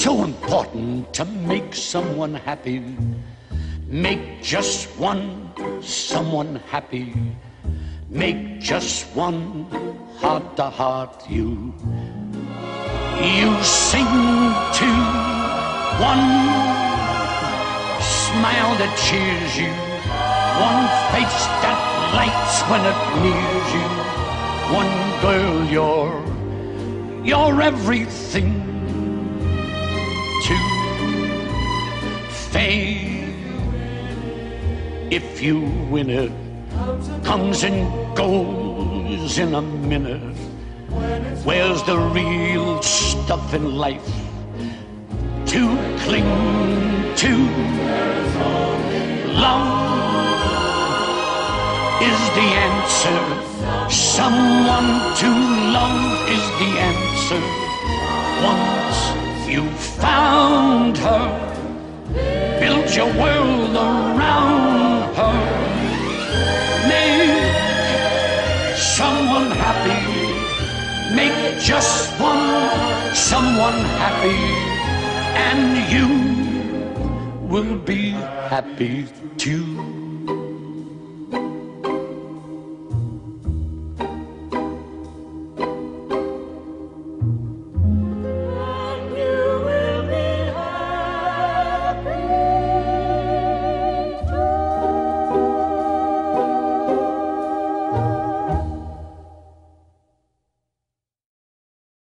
so important to make someone happy. Make just one someone happy. Make just one heart-to-heart you. You sing to one smile that cheers you, one face that lights when it nears you, one girl you're everything to. Fame, if you win it, comes and goes in a minute. Where's the real stuff in life to cling to? Love is the answer. Someone to love is the answer. Once you've found her, build your world around her. Make someone happy. Make just one someone happy, and you will be happy too.